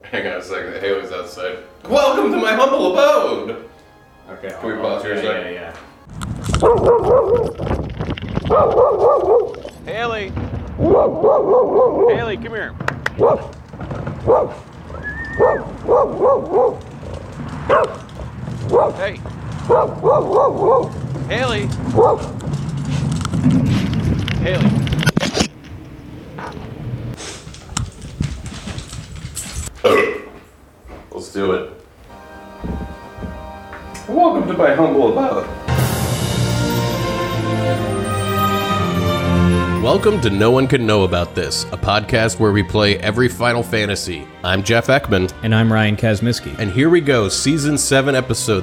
Hang on a second, Haley's outside. Welcome to my humble abode! Okay, Can we pause here a second? Yeah. Haley! Haley, come here. Hey! Haley! Haley! Let's do it. Welcome to my humble abode. Welcome to No One Can Know About This, a podcast where we play every Final Fantasy. I'm Jeff Ekman. And I'm Ryan Kazmiski. And here we go, Season 7, Episode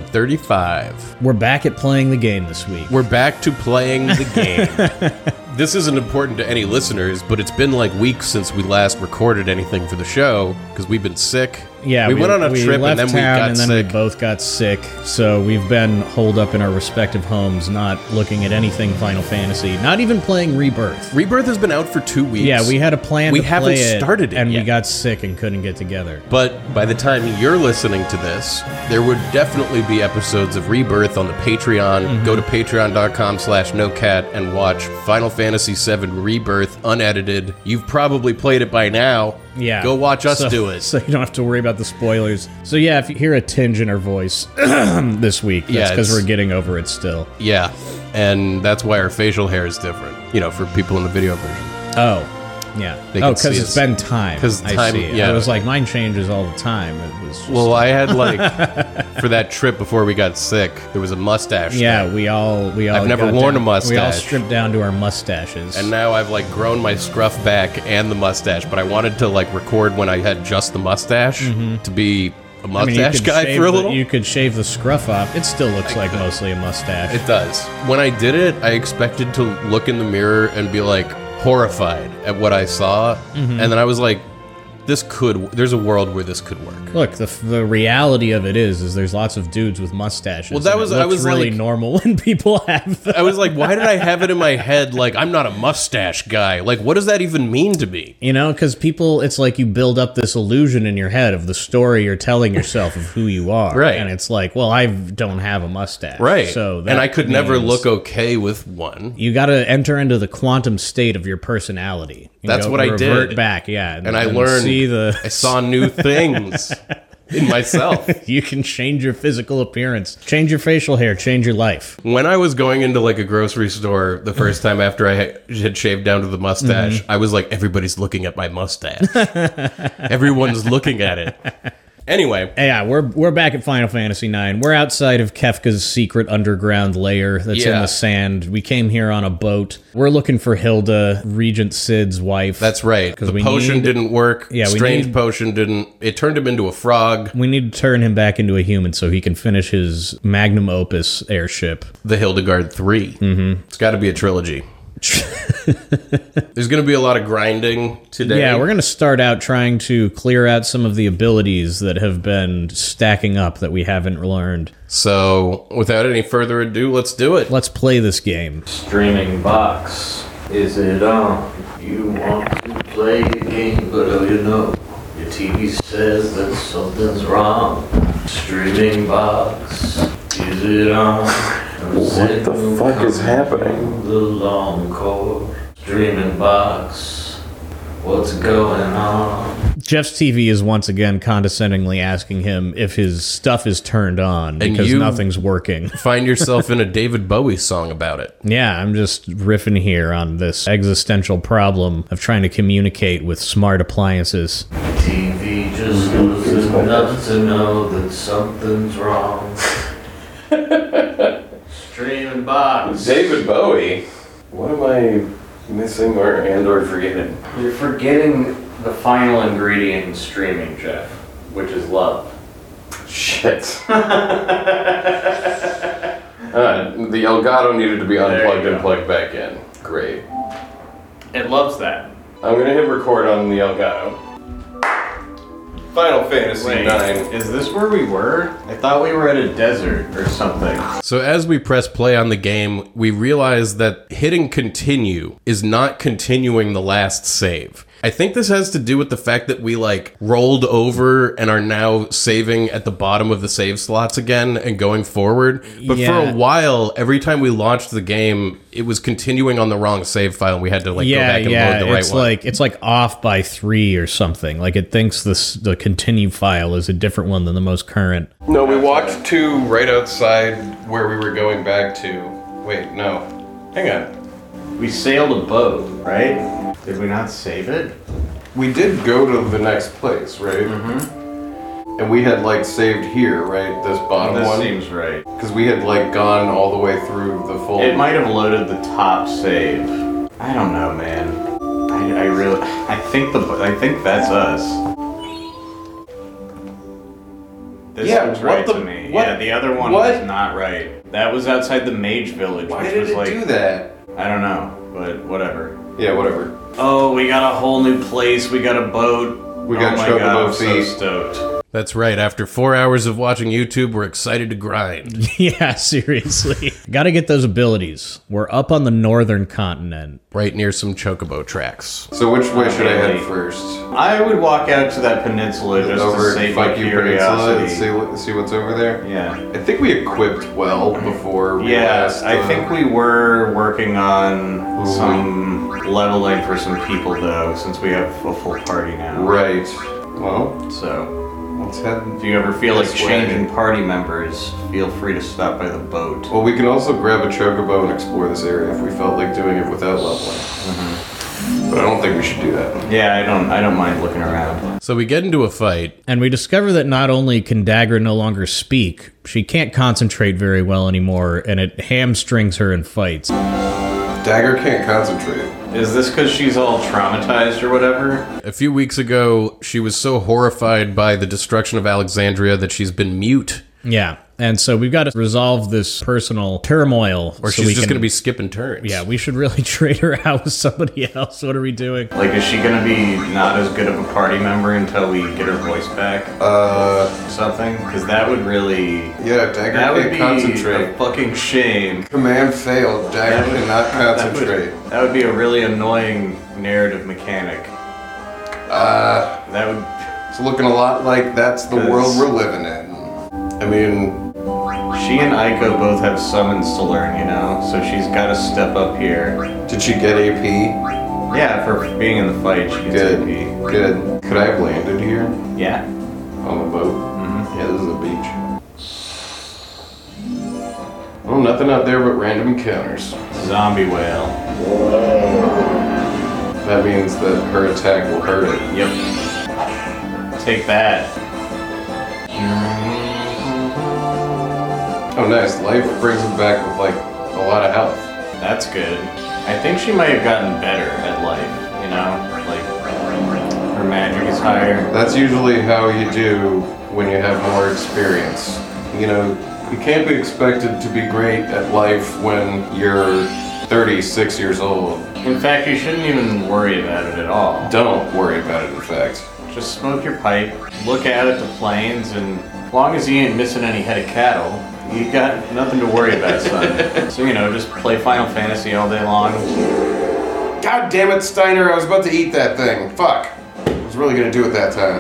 35. We're back at playing the game this week. We're back to playing the game. This isn't important to any listeners, but it's been like weeks since we last recorded anything for the show, because we've been sick. Yeah, we went on a trip and then we got and then sick. we both got sick, so we've been holed up in our respective homes, not looking at anything Final Fantasy, not even playing Rebirth. Rebirth has been out for 2 weeks. Yeah, we had a plan We to haven't play it, started it and yet. we got sick and couldn't get together. But by the time you're listening to this, there would definitely be episodes of Rebirth on the Patreon. Go to patreon.com/nocat and watch Final Fantasy VII Rebirth unedited. You've probably played it by now. Yeah. Go watch us do it. So you don't have to worry about the spoilers. So yeah, if you hear a tinge in our voice this week, that's Yeah, because it's- we're getting over it still. Yeah, and that's why our facial hair is different, for people in the video version. Oh, yeah. They Oh, can see because it's us. been time. 'Cause I time- see. yeah. I was like, mine changes all the time. It was just, Well, I had for that trip before we got sick, there was a mustache yeah, thing. we all. I've never got worn down- a mustache. We all stripped down to our mustaches. And now I've grown my scruff back and the mustache, but I wanted to record when I had just the mustache to be a mustache guy for a little. You could shave the scruff off. It still looks like mostly a mustache. It does. When I did it, I expected to look in the mirror and be horrified at what I saw, and then I was like, there's a world where this could work. Look, the reality of it is there's lots of dudes with mustaches. Well, that and was- it I looks was really like- normal when people have them. I was like, why did I have it in my head I'm not a mustache guy? What does that even mean to me? Because people, it's like you build up this illusion in your head of the story you're telling yourself of who you are. Right. And it's like, well, I don't have a mustache. Right. So and I could never means look okay with one. You got to enter into the quantum state of your personality. That's what I did. Revert back, yeah. And I learned, I saw new things in myself. You can change your physical appearance, change your facial hair, change your life. When I was going into a grocery store the first time after I had shaved down to the mustache, I was like, everybody's looking at my mustache. Everyone's looking at it. Anyway. Yeah, we're back at Final Fantasy IX. We're outside of Kefka's secret underground lair that's in the sand. We came here on a boat. We're looking for Hilda, Regent Sid's wife. That's right. The potion didn't work. Yeah, Strange potion didn't. It turned him into a frog. We need to turn him back into a human so he can finish his magnum opus airship. The Hildegard 3. Mm-hmm. It's got to be a trilogy. There's going to be a lot of grinding today. Yeah, we're going to start out trying to clear out some of the abilities that have been stacking up that we haven't learned. So, without any further ado, let's do it. Let's play this game. Streaming box. Is it on? You want to play a game, but your TV says that something's wrong. Streaming box. Is it on? What the fuck is happening? The long cord. Streaming box. What's going on? Jeff's TV is once again condescendingly asking him if his stuff is turned on because you- nothing's working. Find yourself in a David Bowie song about it. Yeah, I'm just riffing here on this existential problem of trying to communicate with smart appliances. TV just knows enough to know that something's wrong. Streaming box. David Bowie? What am I missing or forgetting? You're forgetting the final ingredient in streaming, Jeff, which is love. Shit. The Elgato needed to be unplugged and plugged back in. Great. It loves that. I'm going to hit record on the Elgato. Final Fantasy IX. Is this where we were? I thought we were at a desert or something. So as we press play on the game, we realize that hitting continue is not continuing the last save. I think this has to do with the fact that we like rolled over and are now saving at the bottom of the save slots again and going forward. But for a while, every time we launched the game, it was continuing on the wrong save file and we had to like go back and load the right one. It's like off by 3 or something. Like it thinks the continue file is a different one than the most current. No, we walked to right outside where we were going back to. Wait, no. Hang on. We sailed a boat, right? Did we not save it? We did go to the next place, right? Mm-hmm. And we had like saved here, right? This bottom one? This seems right. Because we had like gone all the way through the full... It might have loaded the top save. I don't know, man. I think that's us. This seems right to me. What? Yeah, the other one was not right. That was outside the Mage Village, Why which did was it like... do that? I don't know, but whatever. Yeah, whatever. Oh, we got a whole new place. We got a boat. We got oh my Chocobo God, I'm so feet. stoked. That's right. After 4 hours of watching YouTube, we're excited to grind. Yeah, seriously. Gotta get those abilities. We're up on the northern continent. Right near some Chocobo tracks. So which way should I head first? I would walk out to that peninsula just Over to save my Fuck You Peninsula curiosity. and see what's over there? Yeah. I think we equipped well before we last... I think we were working on some leveling for some people though, since we have a full party now. Right. Well, So, let's head... if you ever feel like this way. changing party members, feel free to stop by the boat. Well, we can also grab a Chocobo and explore this area if we felt like doing it without leveling. But I don't think we should do that. Yeah, I don't mind looking around. So we get into a fight. And we discover that not only can Dagger no longer speak, she can't concentrate very well anymore, and it hamstrings her in fights. Dagger can't concentrate. Is this because she's all traumatized or whatever? A few weeks ago, she was so horrified by the destruction of Alexandria that she's been mute. Yeah, and so we've got to resolve this personal turmoil. Or so she's we just can- going to be skipping turns. Yeah, we should really trade her out with somebody else. What are we doing? Like, is she gonna be not as good of a party member until we get her voice back? Something? Because that would really... Yeah, Dagger That would can't be concentrate. a fucking shame. Command failed. Dagger cannot concentrate. That would be a really annoying narrative mechanic. That would... It's looking a lot like that's the world we're living in. I mean... She and Aiko both have summons to learn, you know? So she's gotta step up here. Did she get AP? Yeah, for being in the fight, she gets Good. AP. Good. Could I have landed here? Yeah. On the boat? Mm-hmm. Yeah, this is a beach. Oh, nothing out there but random encounters. Zombie whale. That means that her attack will hurt it. Yep. Take that. Oh, nice. Life brings him back with, like, a lot of health. That's good. I think she might have gotten better at life, you know? Like, her magic is higher. That's usually how you do when you have more experience. You know, you can't be expected to be great at life when you're 36 years old. In fact, you shouldn't even worry about it at all. Don't worry about it, in fact. Just smoke your pipe, look out at the plains, and as long as you ain't missing any head of cattle, you got nothing to worry about, son. So, you know, just play Final Fantasy all day long. God damn it, Steiner, I was about to eat that thing. Fuck. I was really gonna do it that time.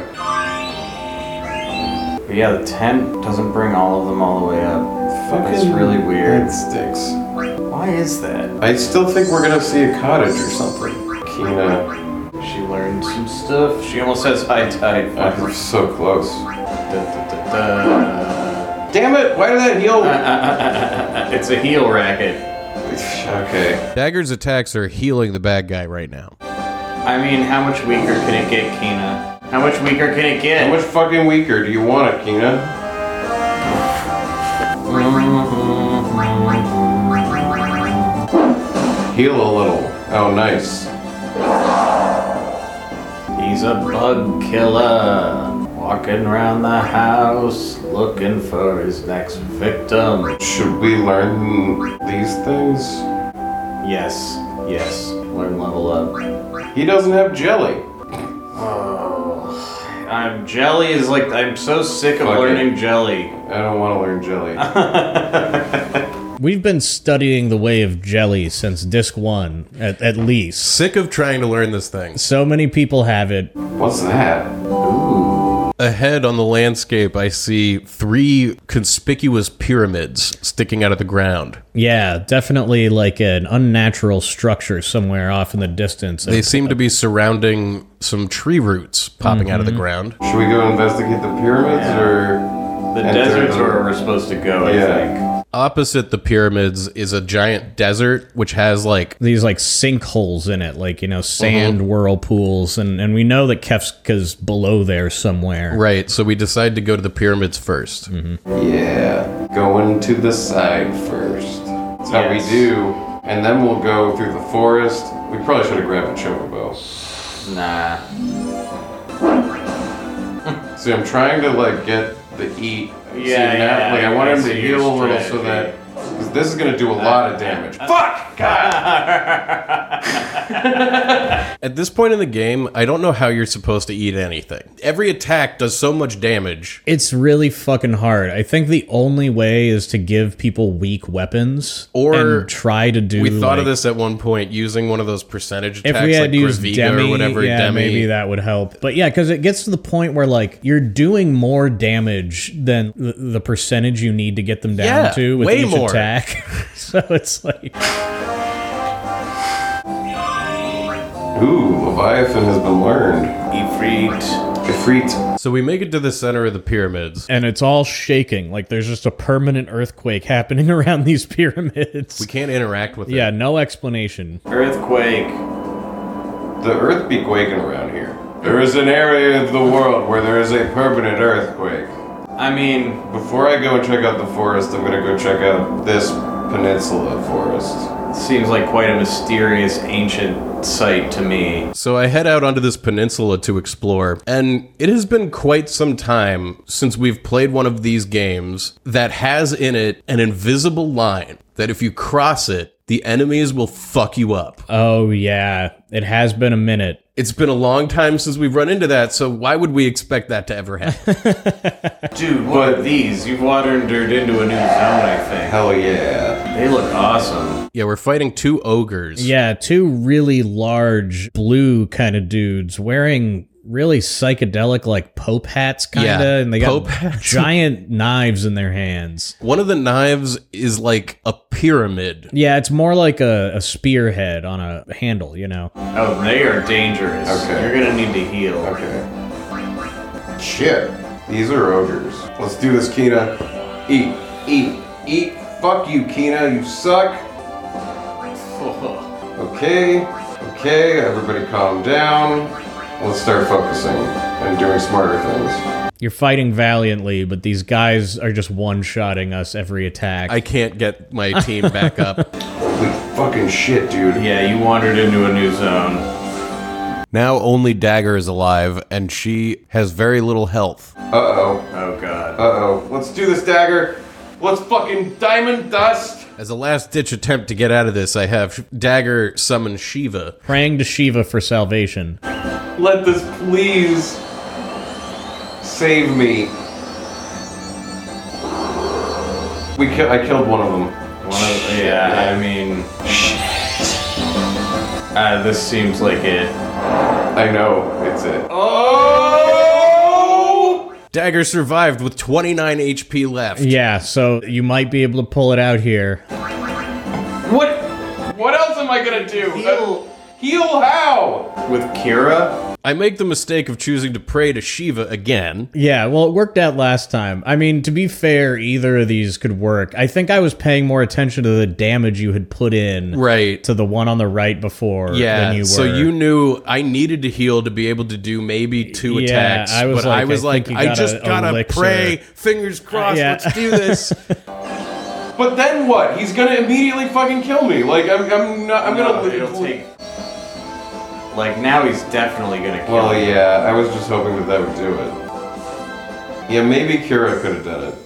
But yeah, the tent doesn't bring all of them all the way up. It's really weird. It stinks. Why is that? I still think we're gonna see a cottage or something. Kina. She learned some stuff. She almost says high tide. We're so close. Da. Damn it, why did that heal? It's a heel racket. Okay. Dagger's attacks are healing the bad guy right now. I mean, how much weaker can it get, Kina? How much weaker can it get? How much fucking weaker do you want it, Kina? Heal a little. Oh, nice. He's a bug killer. Walking around the house, looking for his next victim. Should we learn these things? Yes. Learn level up. He doesn't have jelly. Jelly is like, I'm so sick of Fuck learning jelly. I don't want to learn jelly. We've been studying the way of jelly since disc 1, at least. Sick of trying to learn this thing. So many people have it. What's that? Ahead on the landscape, I see 3 conspicuous pyramids sticking out of the ground. Yeah, definitely like an unnatural structure somewhere off in the distance. They seem to be surrounding some tree roots popping out of the ground. Should we go investigate the pyramids or The enter desert's the- where we're supposed to go, I think. Opposite the pyramids is a giant desert, which has like... these like sinkholes in it, like, you know, sand whirlpools, and we know that Kefka's below there somewhere. Right, so we decide to go to the pyramids first. Yeah, going to the side first. That's how we Yes. do. And then we'll go through the forest. We probably should have grabbed a chocobo. Nah. See, I'm trying to like get the eat. See, Yeah, now, yeah, like I want him I to see heal your a little so strategy. that because this is gonna do a lot of damage. Fuck! God! At this point in the game, I don't know how you're supposed to eat anything. Every attack does so much damage. It's really fucking hard. I think the only way is to give people weak weapons Or and try to do. We thought of like, this at one point, using one of those percentage attacks, if we had like to use Graviga Demi, or whatever. yeah, Demi. maybe that would help. But yeah, because it gets to the point where like you're doing more damage than the percentage you need to get them down Yeah, to with way each more. attack. So it's like, Ooh, Leviathan has been learned. Ifrit. Ifrit. So we make it to the center of the pyramids. and it's all shaking. Like there's just a permanent earthquake happening around these pyramids. We can't interact with Yeah, it. no explanation. Earthquake. The earth be quaking around here. There is an area of the world where there is a permanent earthquake. I mean, Before I go and check out the forest, I'm gonna go check out this peninsula forest. seems like quite a mysterious ancient site to me. So I head out onto this peninsula to explore, and it has been quite some time since we've played one of these games that has in it an invisible line that if you cross it, the enemies will fuck you up. Oh yeah, it has been a minute. It's been a long time since we've run into that, so why would we expect that to ever happen? Dude, what are these? You've wandered into a new zone, I think. Hell yeah. They look awesome. Yeah, we're fighting 2 ogres. Yeah, 2 really large blue kind of dudes wearing really psychedelic like Pope hats kind of, Yeah, and they got Pope hats. giant knives in their hands. One of the knives is like a pyramid. Yeah, it's more like a spearhead on a handle, you know. Oh, they are dangerous. Okay. You're gonna need to heal. Okay. Shit. These are ogres. Let's do this, Kina. Eat. Eat. Eat. Fuck you, Kina. You suck. Okay. Okay. Everybody calm down. Let's start focusing and doing smarter things. You're fighting valiantly, but these guys are just one-shotting us every attack. I can't get my team back up. Holy fucking shit, dude. Yeah, you wandered into a new zone. Now only Dagger is alive, and she has very little health. Uh-oh. Oh god. Uh-oh. Let's do this, Dagger. Let's fucking diamond dust. As a last-ditch attempt to get out of this, I have Dagger summon Shiva. Praying to Shiva for salvation. Let this please save me. I killed one of them. Yeah, I mean... Shit. This seems like it. I know, it's it. Oh! Dagger survived with 29 HP left. Yeah, so you might be able to pull it out here. What else am I gonna do? Heal how? With Kira? I make the mistake of choosing to pray to Shiva again. Yeah, well, it worked out last time. I mean, to be fair, either of these could work. I think I was paying more attention to the damage you had put in Right. to the one on the right before Yeah, than you were. so you knew I needed to heal to be able to do maybe 2 Yeah, attacks. I was but like, I was I like, think you I got just a gotta elixir. pray. Fingers crossed, Yeah. let's do this. But then what? He's gonna immediately fucking kill me. Like I'm gonna. It'll take... Like, now he's definitely gonna kill Well, you. yeah. I was just hoping that would do it. Yeah, maybe Kira could have done it.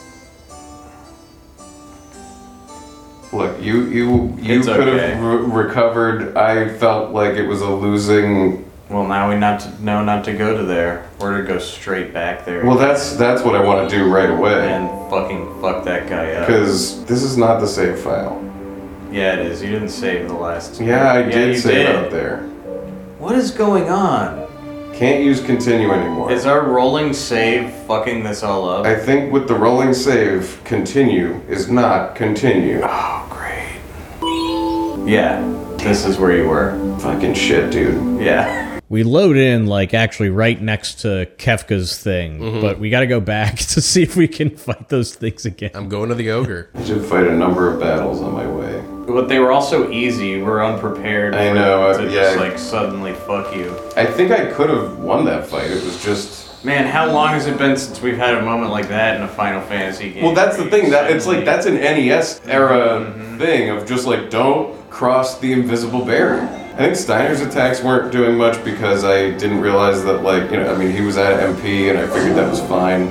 Look, you It's could okay. have recovered. I felt like it was a losing. Well, now we know not to go to there. Or to go straight back there. Well, that's what I want to do right away. And fucking fuck that guy up. Because this is not the save file. Yeah, it is. You didn't save the last. Yeah, I you did save did. out there. What is going on? Can't use continue anymore. Is our rolling save fucking this all up? I think with the rolling save, continue is not continue. Oh, great. Yeah, this is where you were. Fucking shit, dude. Yeah. We load in, like, actually right next to Kefka's thing, but we gotta go back to see if we can fight those things again. I'm going to the ogre. I should fight a number of battles on my way. But they were also easy. We're unprepared I know, to yeah. just, like, suddenly fuck you. I think I could have won that fight. It was just... Man, how long has it been since we've had a moment like that in a Final Fantasy game? Well, that's the thing. That it's like Suddenly- that's an NES era thing of just like don't cross the invisible barrier. I think Steiner's attacks weren't doing much because I didn't realize that, like, you know, I mean, he was at MP and I figured that was fine.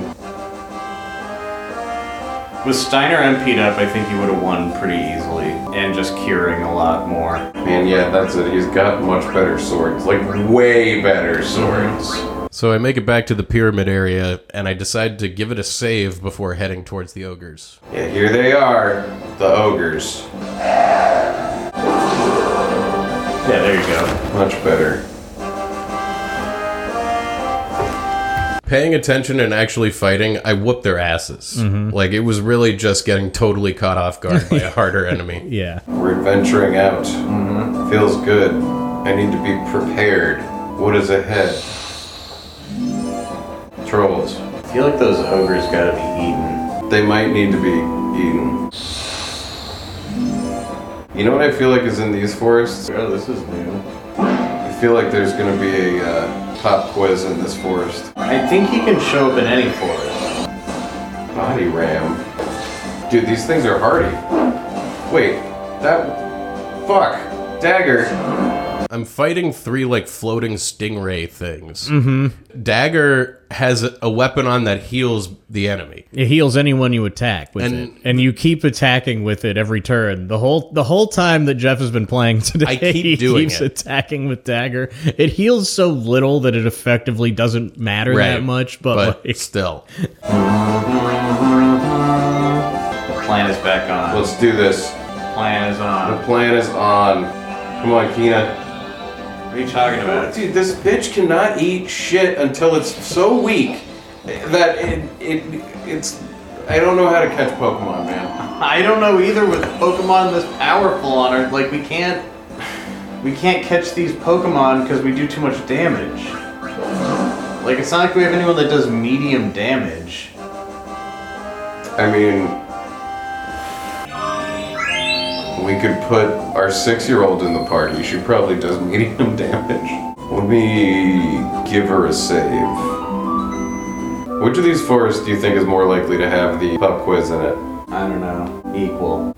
With Steiner MP'd up, I think he would have won pretty easily. And just curing a lot more. And yeah, that's it. He's got much better swords. Like, way better swords. So I make it back to the pyramid area, and I decide to give it a save before heading towards the ogres. Yeah, here they are. The ogres. Yeah, there you go. Much better. Paying attention and actually fighting, I whooped their asses. Like, it was really just getting totally caught off guard by a harder enemy. Yeah. We're adventuring out. Feels good. I need to be prepared. What is ahead? Trolls. I feel like those ogres gotta be eaten. They might need to be eaten. You know what I feel like is in these forests? Oh, this is new. I feel like there's gonna be a pop quiz in this forest. I think he can show up in any forest. Body ram. Dude, these things are hardy. Wait, that... Fuck. Dagger. I'm fighting 3, like, floating stingray things. Dagger has a weapon on that heals the enemy. It heals anyone you attack with it, and you keep attacking with it every turn. The whole time that Jeff has been playing today, I keep he doing keeps it. attacking with Dagger. It heals so little that it effectively doesn't matter that much, but like, still. The plan is back on. Let's do this. Plan is The on. plan is on. Come on, Kina. What are you talking about? Dude, this bitch cannot eat shit until it's so weak that it's... I don't know how to catch Pokemon, man. I don't know either with Pokemon this powerful on her. Like, we can't catch these Pokemon because we do too much damage. Like, it's not like we have anyone that does medium damage. I mean... We could put our 6-year-old in the party. She probably does medium damage. Let me give her a save. Which of these forests do you think is more likely to have the pub quiz in it? I don't know. Equal.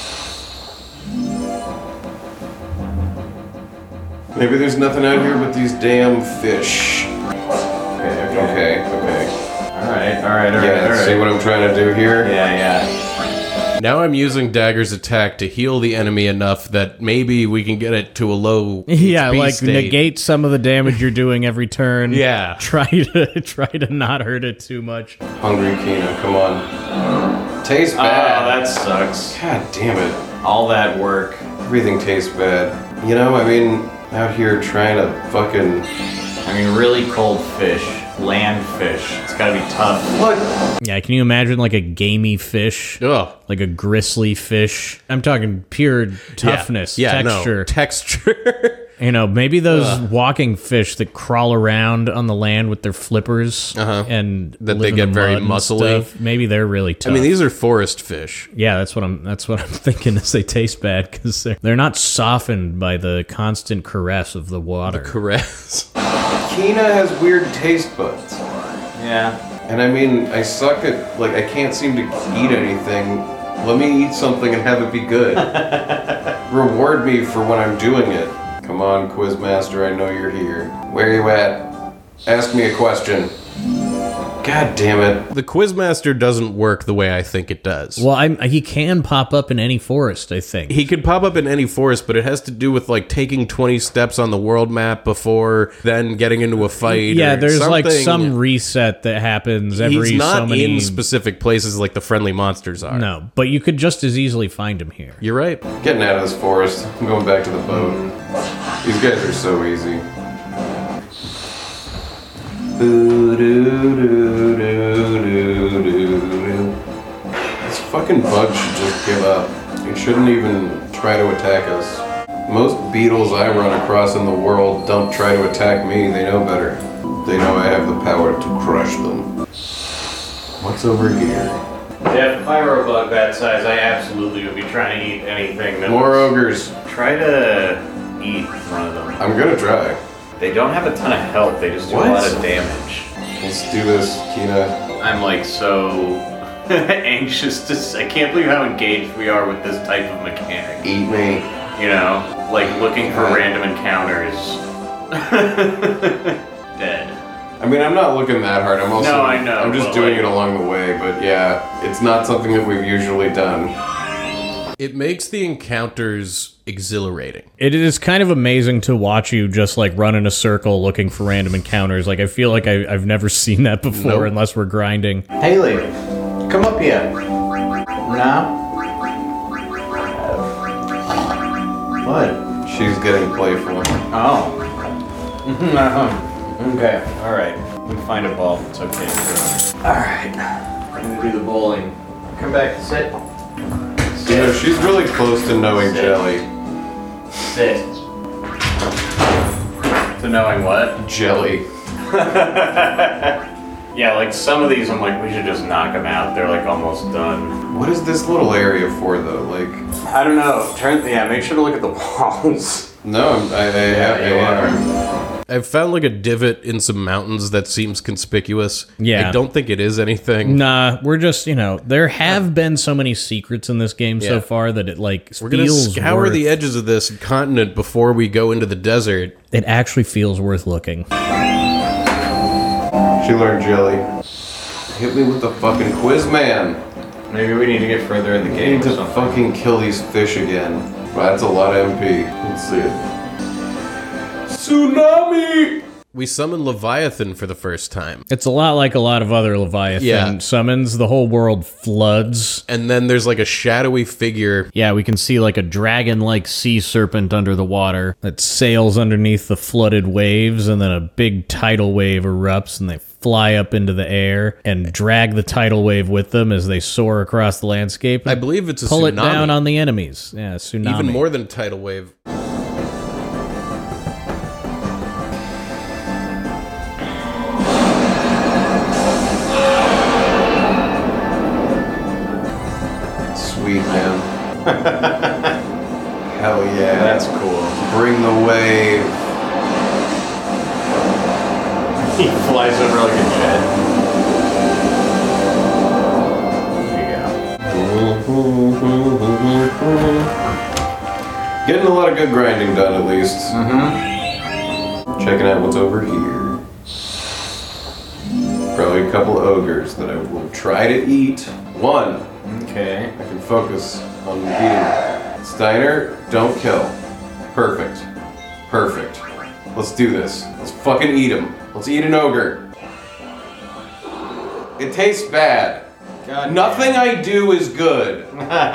Maybe there's nothing out here but these damn fish. Okay. Alright. Yeah, see what I'm trying to do here? Yeah. Now I'm using Dagger's attack to heal the enemy enough that maybe we can get it to a low yeah, HP like state. negate some of the damage you're doing every turn. Yeah. Try to not hurt it too much. Hungry Kina, come on. Tastes bad. Oh, that sucks. God damn it. All that work. Everything tastes bad. You know, I mean, out here trying to fucking... I mean, really cold fish. Land fish. It's gotta be tough. What? Yeah, can you imagine like a gamey fish? Ugh. Like a gristly fish? I'm talking pure toughness, texture. No, texture. You know, maybe those walking fish that crawl around on the land with their flippers and That live they in get the very mud and muscly. stuff. Maybe they're really tough. I mean, these are forest fish. yeah, that's what I'm thinking. Is they taste bad because they're not softened by the constant caress of the water. Caress. Kina has weird taste buds. Yeah. And I mean, I suck at, like, I can't seem to eat anything. Let me eat something and have it be good. Reward me for when I'm doing it. Come on, Quizmaster, I know you're here. Where are you at? Ask me a question. God damn it. The Quizmaster doesn't work the way I think it does. Well, he can pop up in any forest, I think. He could pop up in any forest, but it has to do with like taking 20 steps on the world map before then getting into a fight. Yeah, or there's like something. some reset that happens every He's not so many... in specific places like the friendly monsters are. No, but you could just as easily find him here. You're right. Getting out of this forest. I'm going back to the boat. These guys are so easy. This fucking bug should just give up. It shouldn't even try to attack us. Most beetles I run across in the world don't try to attack me. They know better. They know I have the power to crush them. What's over here? Yeah, if I were a bug that size, I absolutely would be trying to eat anything that More ogres. Try to eat one of them. I'm gonna try. They don't have a ton of health, they just do What? a lot of damage. Let's do this, Kina. I'm like so anxious to I can't believe how engaged we are with this type of mechanic. Eat me. You know, like looking for random encounters. Dead. I mean, I'm not looking that hard. I'm also. No, I know, I'm just but, doing like- it along the way, but yeah, it's not something that we've usually done. It makes the encounters exhilarating. It is kind of amazing to watch you just like run in a circle looking for random encounters. Like I feel like I've never seen that before Nope. unless we're grinding. Haley, come up here. No? What? She's getting playful. Oh. Okay, alright. We can find a ball. It's okay. Alright. I'm gonna do the bowling. Come back, sit. You know, she's really close to knowing Sit. jelly. Sit. To knowing what? Jelly. Yeah, like some of these I'm like, we should just knock them out. They're like almost done. What is this little area for, though? Like, I don't know. Make sure to look at the walls. no, I have. I've found like a divot in some mountains that seems conspicuous. Yeah. I don't think it is anything. Nah, we're just, there have been so many secrets in this game so Yeah. far that it like We're going to feels scour worth, the edges of this continent before we go into the desert. it actually feels worth looking. She learned jelly. Hit me with the fucking quiz, man. Maybe we need to get further in the I game need or to something. fucking kill these fish again. Wow, that's a lot of MP. Let's see it. Tsunami! We summon Leviathan for the first time. It's a lot like a lot of other Leviathan Yeah. summons. The whole world floods. And then there's like a shadowy figure. Yeah, we can see like a dragon-like sea serpent under the water that sails underneath the flooded waves, and then a big tidal wave erupts, and they fly up into the air and drag the tidal wave with them as they soar across the landscape. I believe it's a pull tsunami. it down on the enemies. Yeah, tsunami. Even more than a tidal wave. Sweet, man. Hell yeah. That's cool. Bring the wave. He flies over like a jet. There you go. Getting a lot of good grinding done, at least. Checking out what's over here. Probably a couple of ogres that I will try to eat. One. Okay. I can focus on eating. Steiner, don't kill. Perfect. Perfect. Let's do this. Let's fucking eat him. Let's eat an ogre. It tastes bad. God Nothing I do is good.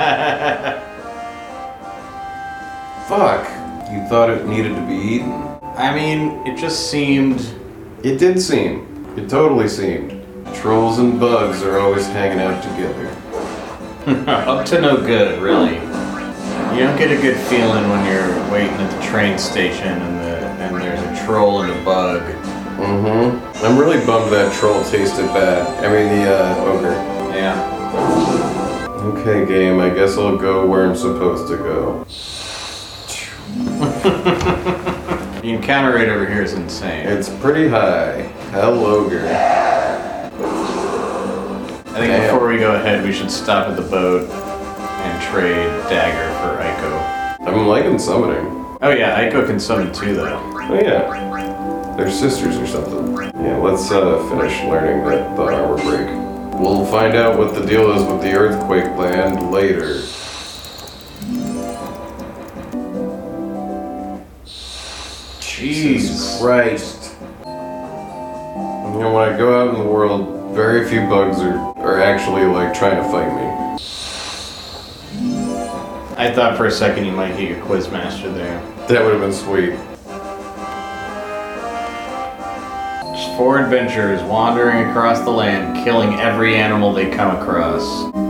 Fuck. You thought it needed to be eaten? I mean, it just seemed. It did seem. It totally seemed. Trolls and bugs are always hanging out together. Up to no good, really. You don't get a good feeling when you're waiting at the train station and there's a troll and a bug. Mm-hmm. I'm really bummed that troll tasted bad. I mean, the ogre. Yeah. Okay, game, I guess I'll go where I'm supposed to go. The encounter rate over here is insane. It's pretty high. Hell, ogre. I think Damn. before we go ahead, we should stop at the boat and trade Dagger for Aiko. I'm liking summoning. Oh yeah, Aiko can summon too, though. Oh yeah. They're sisters or something. Yeah, let's finish learning the armor break. We'll find out what the deal is with the earthquake land later. Jesus Christ. You know, when I go out in the world, very few bugs are actually like trying to fight me. I thought for a second you might get your Quizmaster there. That would have been sweet. Just 4 adventurers wandering across the land, killing every animal they come across.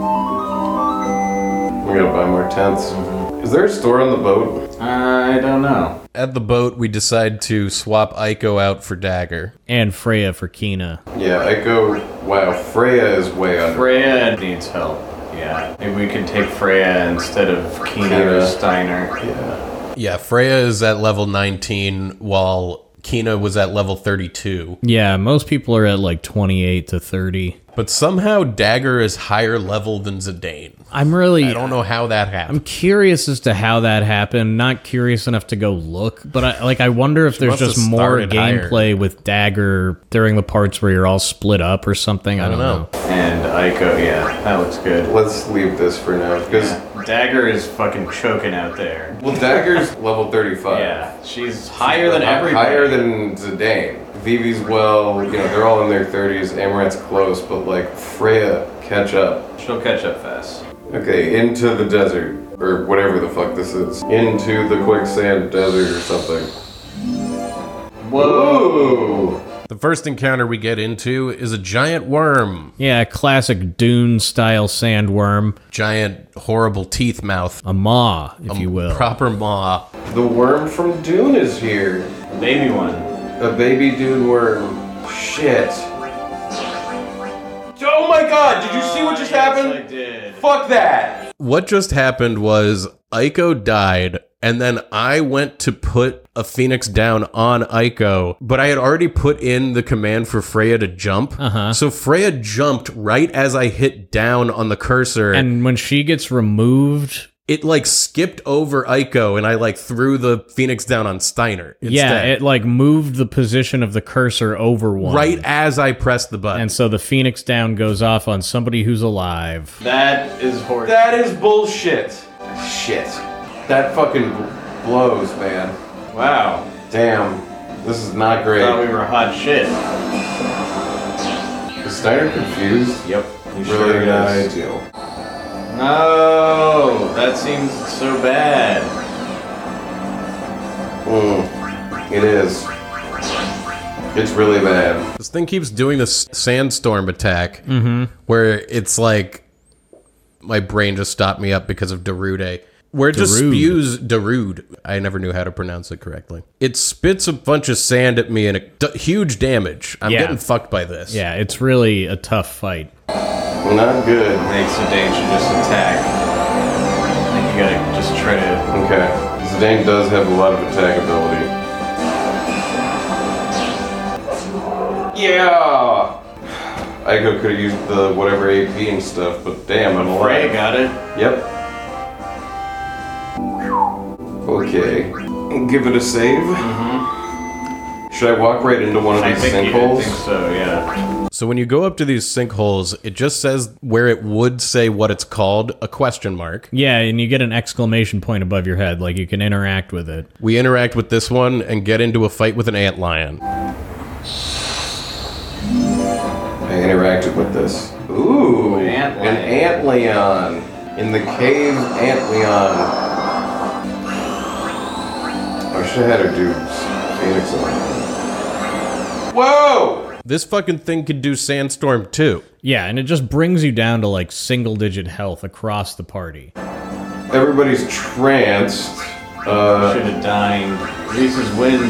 We gotta buy more tents. Is there a store on the boat? I don't know. At the boat, we decide to swap Aiko out for Dagger. And Freya for Kina. Yeah, Aiko. Wow, Freya is way under. Freya needs help. Yeah. Maybe we could take Freya instead of Kina or Steiner. Yeah. Yeah, Freya is at level 19, while Kina was at level 32. Yeah, most people are at like 28 to 30. But somehow Dagger is higher level than Zidane. I don't know how that I'm happened. curious as to how that happened. Not curious enough to go look, but I wonder if there's must have just more started higher. gameplay with Dagger during the parts where you're all split up or something. I don't know. And Aiko, yeah, that looks good. Let's leave this for now, because Dagger is fucking choking out there. well, Dagger's level 35. Yeah, she's higher than everybody. Higher than Zidane. Vivi's well, you know, they're all in their 30s. Amaranth's close, but like Freya, catch up. She'll catch up fast. Okay, into the desert, or whatever the fuck this is. Into the quicksand desert or something. Whoa! The first encounter we get into is a giant worm. Yeah, classic Dune-style sandworm. Giant, horrible teeth mouth. A maw, if you will. Proper maw. The worm from Dune is here. Baby one. A baby Dune worm. Shit. Oh my god, did you see what just happened? I did. Fuck that! What just happened was Aiko died, and then I went to put a phoenix down on Aiko, but I had already put in the command for Freya to jump. So Freya jumped right as I hit down on the cursor. And when she gets removed... it like skipped over Aiko, and I like threw the phoenix down on Steiner instead. Yeah, it like moved the position of the cursor over one. Right as I pressed the button. And so the phoenix down goes off on somebody who's alive. That is horrible. That is bullshit. Shit. That fucking blows, man. Wow. Damn. This is not great. Thought we were hot shit. Is Steiner confused? Yep. He Really sure not is. ideal. No, that seems so bad. It is. It's really bad. This thing keeps doing this sandstorm attack, where it's like my brain just stopped me up because of Darude. Where it just spews Darude. I never knew how to pronounce it correctly. It spits a bunch of sand at me and huge damage. I'm getting fucked by this. Yeah, it's really a tough fight. Not good. Makes Zidane should just attack. I think you gotta just try to... Okay. Zidane does have a lot of attack ability. Yeah! Aiko could have used the whatever AP and stuff, but damn, I'm alive. Freya got it. Yep. Okay. Give it a save. Should I walk right into one of these sinkholes? I think so, yeah. So when you go up to these sinkholes, it just says where it would say what it's called, a question mark. Yeah, and you get an exclamation point above your head, like you can interact with it. We interact with this one and get into a fight with an antlion. I interacted with this. Ooh, Antlion. an antlion. In the cave antlion. I should have had her do Phoenix on. Whoa! This fucking thing could do sandstorm too. Yeah, and it just brings you down to like single-digit health across the party. Everybody's tranced. Should have dined. Reese's wind.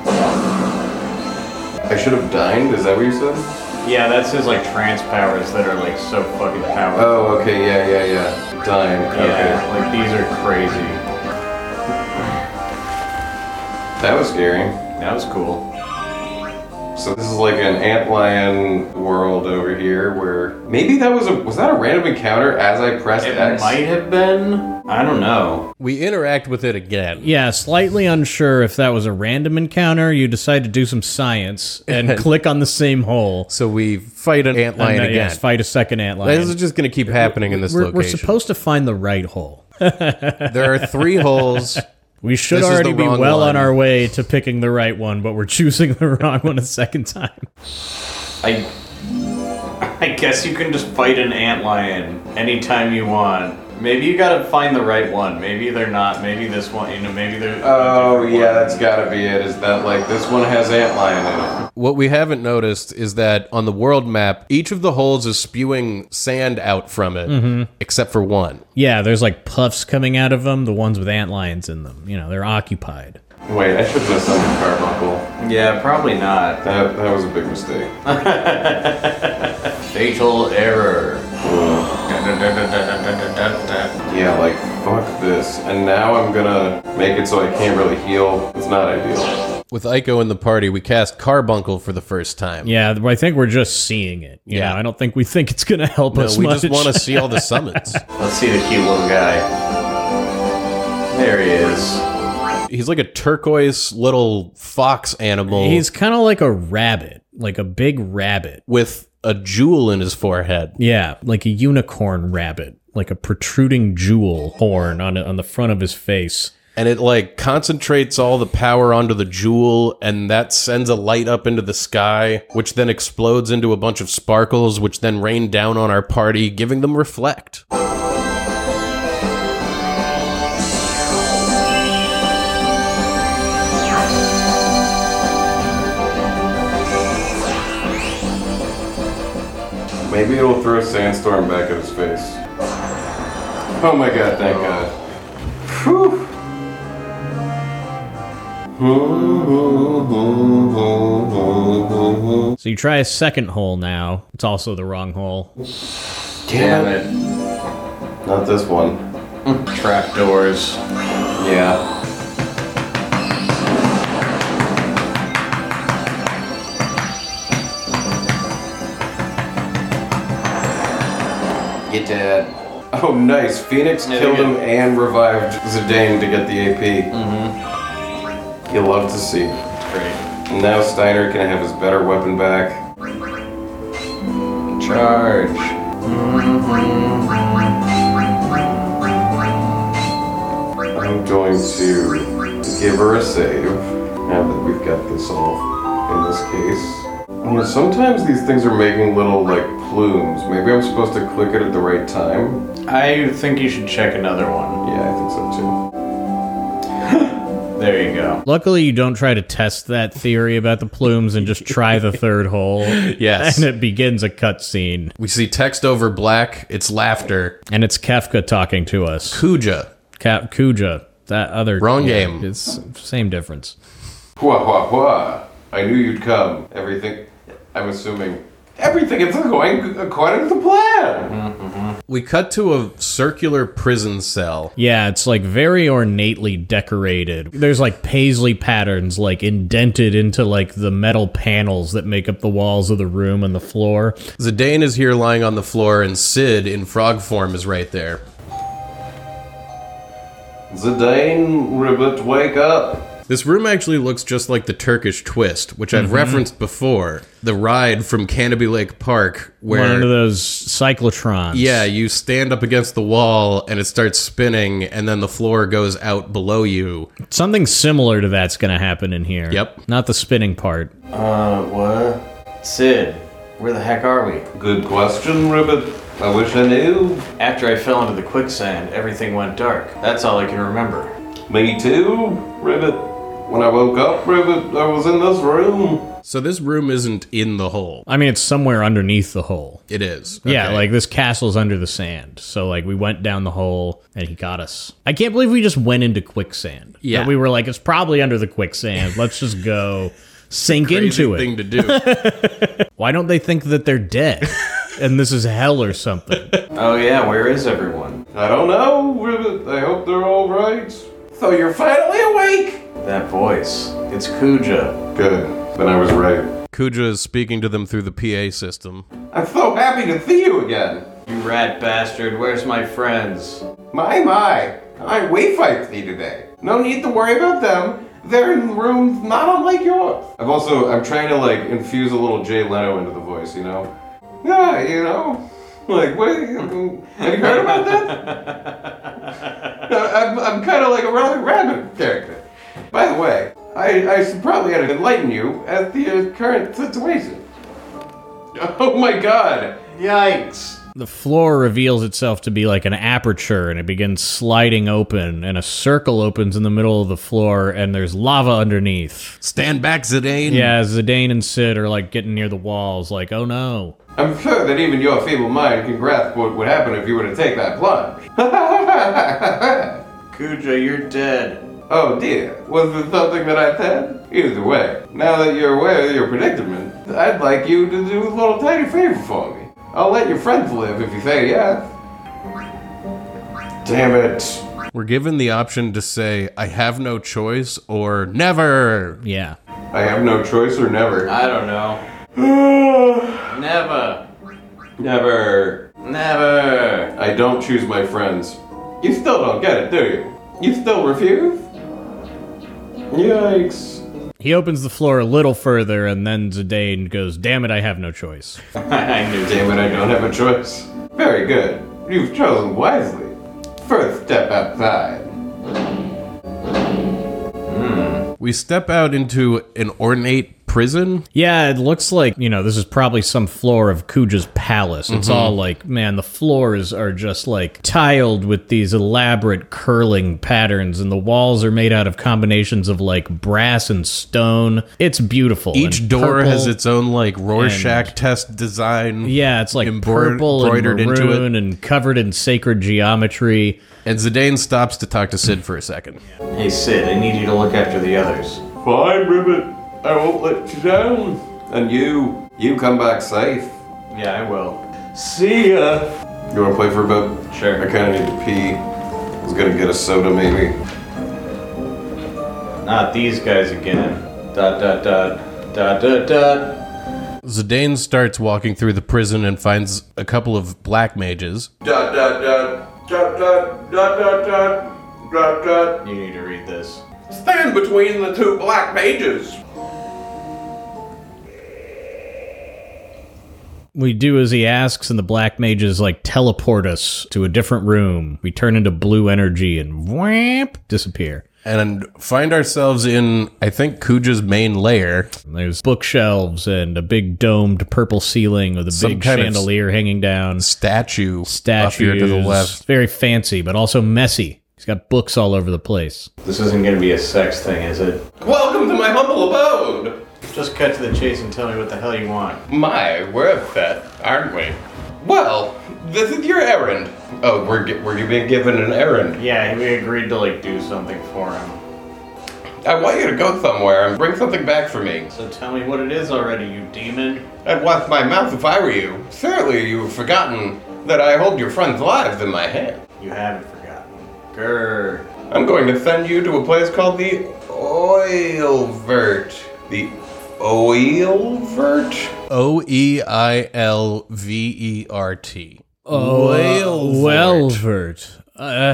I should have dined? Is that what you said? Yeah, that's his like trance powers that are like so fucking powerful. Oh, okay, yeah. Dine. Okay. Yeah, like these are crazy. That was scary. That was cool. So this is like an antlion world over here where maybe that was that a random encounter as I pressed It X? might have been. I don't know. We interact with it again. Yeah, slightly unsure if that was a random encounter. You decide to do some science and click on the same hole. So we fight an antlion again. Yes, fight a second antlion. This is just going to keep happening in this We're location. supposed to find the right hole. There are 3 holes. We should This is already the be wrong well one. on our way to picking the right one, but we're choosing the wrong one a second time. I guess you can just fight an antlion anytime you want. Maybe you gotta find the right one. Maybe they're not. Maybe this one, maybe they're... Oh yeah, that's gotta be it. Is that like this one has antlion in it? What we haven't noticed is that on the world map, each of the holes is spewing sand out from it, except for one. Yeah, there's like puffs coming out of them, the ones with antlions in them. You know, they're occupied. Wait, I shouldn't have summoned Carbuncle. Yeah, probably not. That was a big mistake. Fatal error. Yeah, like fuck this. And now I'm gonna make it so I can't really heal. It's not ideal. With Aiko in the party, we cast Carbuncle for the first time. Yeah, I think we're just seeing it. You know, I don't think we think it's going to help No, us we much. just want to see all the summons. Let's see the cute little guy. There he is. He's like a turquoise little fox animal He's kind of like a rabbit, like a big rabbit. with a jewel in his forehead. Yeah, like a unicorn rabbit, like a protruding jewel horn on the front of his face. And it like concentrates all the power onto the jewel, and that sends a light up into the sky, which then explodes into a bunch of sparkles, which then rain down on our party, giving them reflect. Maybe it'll throw a sandstorm back at his face. Oh my god, thank god. Whew. So you try a second hole now. It's also the wrong hole. Damn it. Not this one. Trapdoors. Yeah. Get dead. Oh, nice. Phoenix killed him and revived Zidane to get the AP. Mm-hmm. You'll love to see. Great. And now Steiner can have his better weapon back. Charge. I'm going to give her a save, now that we've got this all in this case. You know, sometimes these things are making little, like, plumes. Maybe I'm supposed to click it at the right time? I think you should check another one. Yeah, I think so too. There you go. Luckily, you don't try to test that theory about the plumes and just try the third hole. Yes. And it begins a cutscene. We see text over black. It's laughter. And it's Kefka talking to us. Kuja. Kuja. That other... Wrong game. It's same difference. Hua hua hua. I knew you'd come. Everything, I'm assuming, everything is going according to plan. We cut to a circular prison cell. Yeah, it's like very ornately decorated. There's like paisley patterns like indented into like the metal panels that make up the walls of the room and the floor. Zidane is here lying on the floor, and Sid in frog form is right there. Zidane, Ribbit, wake up. This room actually looks just like the Turkish Twist, which I've referenced before. The ride from Canopy Lake Park, where... One of those cyclotrons. Yeah, you stand up against the wall, and it starts spinning, and then the floor goes out below you. Something similar to that's going to happen in here. Yep. Not the spinning part. What? Sid, where the heck are we? Good question, Ribbit. I wish I knew. After I fell into the quicksand, everything went dark. That's all I can remember. Me too, Ribbit. When I woke up, Ribbit, I was in this room. So this room isn't in the hole. I mean, it's somewhere underneath the hole. It is. Yeah, Okay. like this castle's under the sand. So like we went down the hole and he got us. I can't believe we just went into quicksand. Yeah. That we were like, it's probably under the quicksand. Let's just go sink Crazy into it. thing to do. Why don't they think that they're dead? And this is hell or something. Oh yeah, where is everyone? I don't know, Ribbit. I hope they're all right. So you're finally awake. That voice. It's Kuja. Good. Then I was right. Kuja is speaking to them through the PA system. I'm so happy to see you again. You rat bastard, where's my friends? My. I Wi-Fi thee today. No need to worry about them. They're in rooms not unlike yours. I'm trying to like infuse a little Jay Leno into the voice, you know? Yeah, you know? Like, what? Have you heard about that? I'm kind of like a Riley Rabbit character. By the way, I should probably enlighten you as the current situation. Oh my god. Yikes. The floor reveals itself to be like an aperture, and it begins sliding open, and a circle opens in the middle of the floor, and there's lava underneath. Stand back, Zidane. Yeah, Zidane and Sid are like getting near the walls, like, oh no. I'm sure that even your feeble mind can grasp what would happen if you were to take that plunge. Kuja, you're dead. Oh dear, was it something that I said? Either way, now that you're aware of your predicament, I'd like you to do a little tiny favor for me. I'll let your friends live if you say yes. Damn it. We're given the option to say, I have no choice, or never. Yeah. I have no choice or never. I don't know. Never. Never. I don't choose my friends. You still don't get it, do you? You still refuse? Yikes. He opens the floor a little further, and then Zidane goes, damn it, I have no choice. I knew Damn it, I don't have a choice. Very good. You've chosen wisely. First step outside. We step out into an ornate prison. Yeah, it looks like, this is probably some floor of Kuja's palace. It's all like, man, the floors are just like tiled with these elaborate curling patterns, and the walls are made out of combinations of like brass and stone. It's beautiful. Each and door purple. has its own like Rorschach test design. Yeah, it's like purple and embroidered into maroon and covered in sacred geometry. And Zidane stops to talk to Sid for a second. Hey Sid, I need you to look after the others. Fine, Ribbit. I won't let you down. And you come back safe. Yeah, I will. See ya. You wanna play for a bit? Sure. I kinda need to pee. I was gonna get a soda maybe. Not these guys again. Dot dot dot dot dot dot. Zidane starts walking through the prison and finds a couple of black mages. Dot dot dot dot dot dot dot dot dot dot. You need to read this. Stand between the two black mages. We do as he asks, and the black mages like teleport us to a different room. We turn into blue energy and whamp, disappear. And find ourselves in, I think, Kuja's main lair. There's bookshelves and a big domed purple ceiling with a Some big kind of chandelier hanging down. Statue Statues. up here to the left. Very fancy, but also messy. He's got books all over the place. This isn't gonna be a sex thing, is it? Welcome to my humble abode. Just cut to the chase and tell me what the hell you want. My, we're upset, aren't we? Well, this is your errand. Oh, were you being given an errand? Yeah, we agreed to do something for him. I want you to go somewhere and bring something back for me. So tell me what it is already, you demon. I'd wash my mouth if I were you. Surely you've forgotten that I hold your friends' lives in my hand. You haven't forgotten. Grr. I'm going to send you to a place called the Oilvert. The Oilvert? Oeilvert. Whalevert.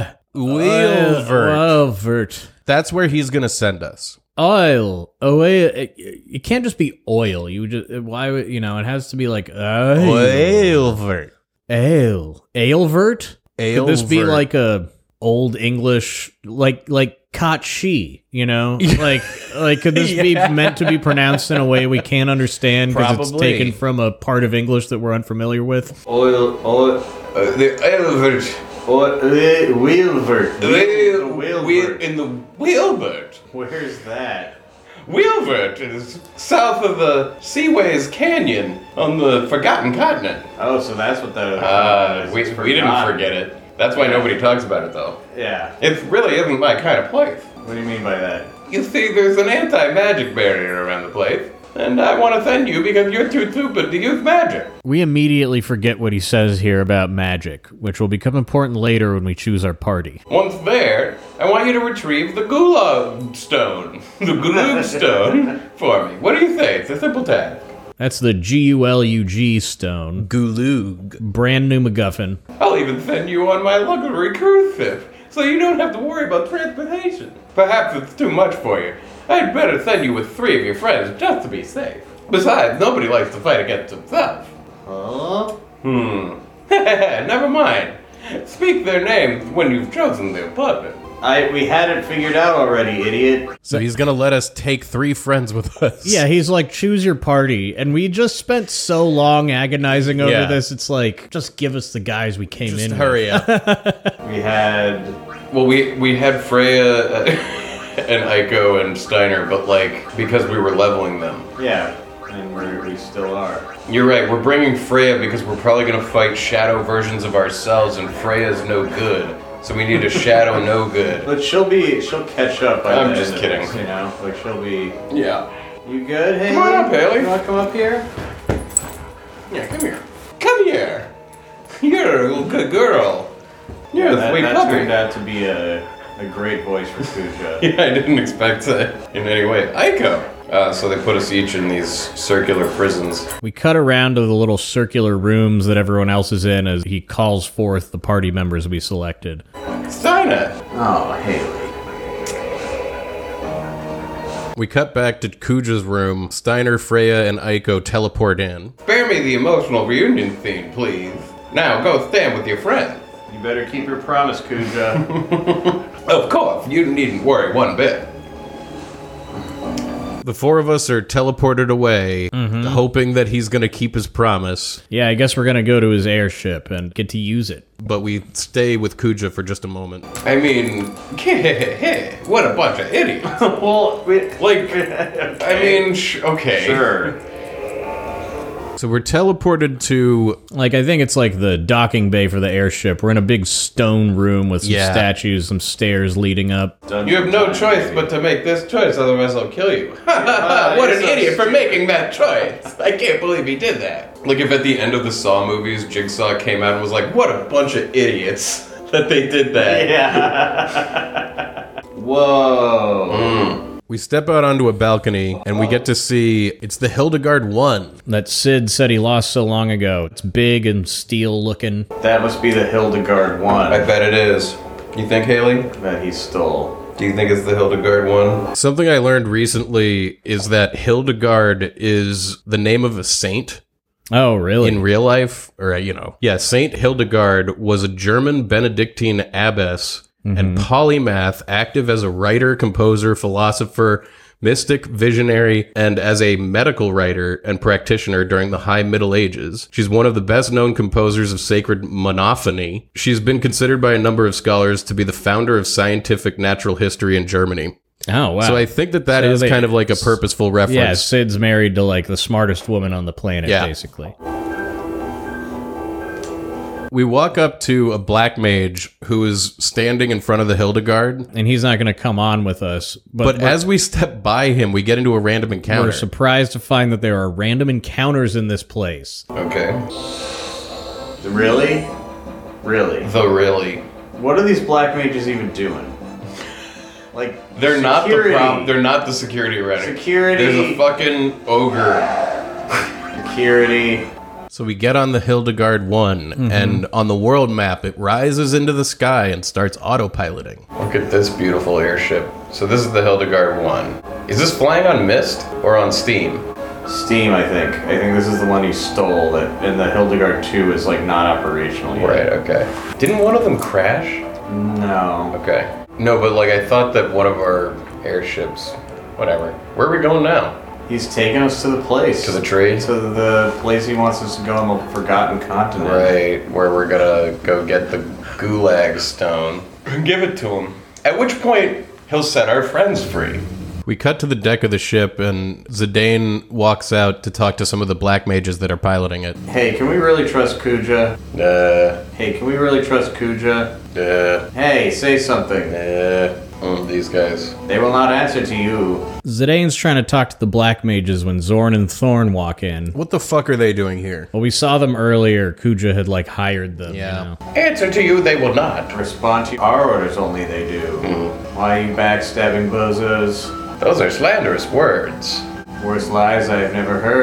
Whalevert. That's where he's going to send us. Oil. It can't just be oil. You just why would it has to be like Oilvert. Ale. Alevert? Could this be Ailvert. like a old English like Kotchi, like could this be meant to be pronounced in a way we can't understand because it's Probably. taken from a part of English that we're unfamiliar with? The Oilvert. Wheelvert. In the Wheelvert. Where's that? Wheelvert is south of the Seaways Canyon on the Forgotten Continent. Oh, so that's what that is. We It's didn't forgotten. forget it. That's why nobody talks about it, though. Yeah. It really isn't my kind of place. What do you mean by that? You see, there's an anti-magic barrier around the place, and I want to send you because you're too stupid to use magic. We immediately forget what he says here about magic, which will become important later when we choose our party. Once there, I want you to retrieve the Gulag Stone. The Gulag Stone for me. What do you say? It's a simple task. That's the Gulug stone. Gulug. Brand new MacGuffin. I'll even send you on my luxury cruise ship, so you don't have to worry about transportation. Perhaps it's too much for you. I'd better send you with 3 of your friends just to be safe. Besides, nobody likes to fight against himself. Huh? Never mind. Speak their names when you've chosen the apartment. We had it figured out already, idiot. So he's gonna let us take 3 friends with us. Yeah, he's like, choose your party. And we just spent so long agonizing over this. It's like, just give us the guys we came Just in hurry up. We had... Well, we had Freya and Aiko and Steiner, but like, because we were leveling them. Yeah, and we still are. You're right, we're bringing Freya because we're probably gonna fight shadow versions of ourselves, and Freya's no good. So we need a shadow no good. But she'll catch up by I'm the just end of kidding. this, you know? Like, she'll be... Yeah. You good, Haley? Come on up, Haley. You wanna come up here? Yeah, come here. Come here. You're a little good girl. You're a sweet that puppy. turned out to be a great voice for Kuja. Yeah, I didn't expect that in any way. Aiko. So they put us each in these circular prisons. We cut around to the little circular rooms that everyone else is in as he calls forth the party members we selected. Steiner. Oh, Haley. We cut back to Kuja's room. Steiner, Freya, and Aiko teleport in. Spare me the emotional reunion scene, please. Now go stand with your friends. You better keep your promise, Kuja. Of course, you needn't worry one bit. The 4 of us are teleported away, hoping that he's gonna keep his promise, Yeah, I guess we're gonna go to his airship and get to use it. but we stay with Kuja for just a moment. I mean, what a bunch of idiots. Well, Like, I mean, okay. sure. So we're teleported to... Like, I think it's like the docking bay for the airship. We're in a big stone room with some Yeah. statues, some stairs leading up. You have no choice but to make this choice, otherwise I'll kill you. What an you're so idiot for stupid. making that choice. I can't believe he did that. Like if at the end of the Saw movies, Jigsaw came out and was like, what a bunch of idiots that they did that. Yeah. Whoa. We step out onto a balcony, and we get to see... It's the Hildegard 1. That Sid said he lost so long ago. It's big and steel looking. That must be the Hildegard one I bet it is. You think, Haley? that he stole. Do you think it's the Hildegard one? Something I learned recently is that Hildegard is the name of a saint. Oh, really? In real life, or, Yeah, Saint Hildegard was a German Benedictine abbess and polymath, active as a writer, composer, philosopher, mystic, visionary, and as a medical writer and practitioner during the High Middle Ages. She's one of the best-known composers of sacred monophony. She's been considered by a number of scholars to be the founder of scientific natural history in Germany. Oh, wow. So I think that So is they- kind of like a purposeful reference. Yeah, Sid's married to like the smartest woman on the planet, Yeah. basically. We walk up to a black mage who is standing in front of the Hildegard, And he's not going to come on with us. but we're- as we step by him, we get into a random encounter. we're surprised to find that there are random encounters in this place. Okay. Really? Really? Really. What are these black mages even doing? Like, They're not the security. problem. They're not the security around it. Security. There's a fucking ogre. Security. So we get on the Hildegard 1, and on the world map, it rises into the sky and starts autopiloting. Look at this beautiful airship. So this is the Hildegard 1. Is this flying on mist or on steam? Steam, I think. I think this is the one you stole, and the Hildegard 2 is, like, not operational yet. Right, okay. Didn't one of them crash? No. Okay. No, but like I thought that one of our airships, whatever. Where are we going now? He's taking us to the place. To the tree? To the place he wants us to go on the Forgotten Continent. Right, where we're gonna go get the Gulag stone. Give it to him. At which point, he'll set our friends free. We cut to the deck of the ship, and Zidane walks out to talk to some of the black mages that are piloting it. Hey, can we really trust Kuja? Hey, can we really trust Kuja? Hey, say something. These guys. They will not answer to you. Zidane's trying to talk to the black mages when Zorn and Thorn walk in. What the fuck are they doing here? Well, we saw them earlier. Kuja had like hired them. Yeah. You know? Answer to you, they will not. Respond to our orders only, they do. Why are you backstabbing bozos? Those are slanderous words. Worst lies I have never heard.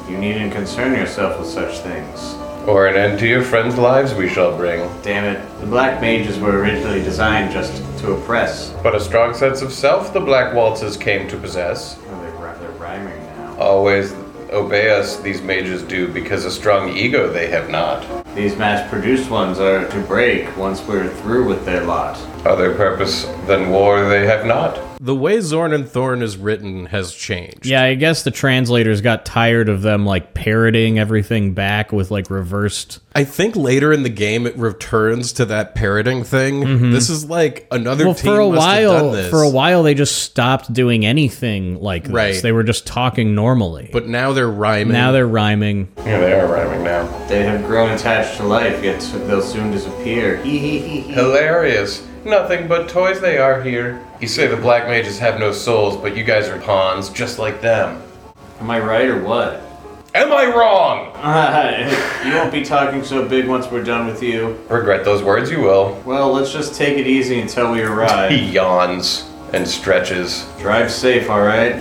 You needn't concern yourself with such things. Or an end to your friends' lives we shall bring. Damn it. The Black Mages were originally designed just to oppress. But a strong sense of self the Black Waltzes came to possess. Oh, they're rhyming now. Always obey us, these mages do, because a strong ego they have not. These mass-produced ones are to break once we're through with their lot. Other purpose than war they have not. The way Zorn and Thorn is written has changed. Yeah, I guess the translators got tired of them like parroting everything back with like reversed. I think later in the game it returns to that parroting thing. This is like another Well, team for a must have done while, this. they just stopped doing anything like this. Right. They were just talking normally. But now they're rhyming. now they're rhyming. Yeah, they are rhyming now. They have grown attached to life, yet they'll soon disappear. Hee hee hee hee. Hilarious. Nothing but toys they are here. You say the Black Mages have no souls, but you guys are pawns just like them. Am I right or what? Am I wrong? You won't be talking so big once we're done with you. Regret those words you will. Well, let's just take it easy until we He arrive. yawns and stretches. Drive safe, alright?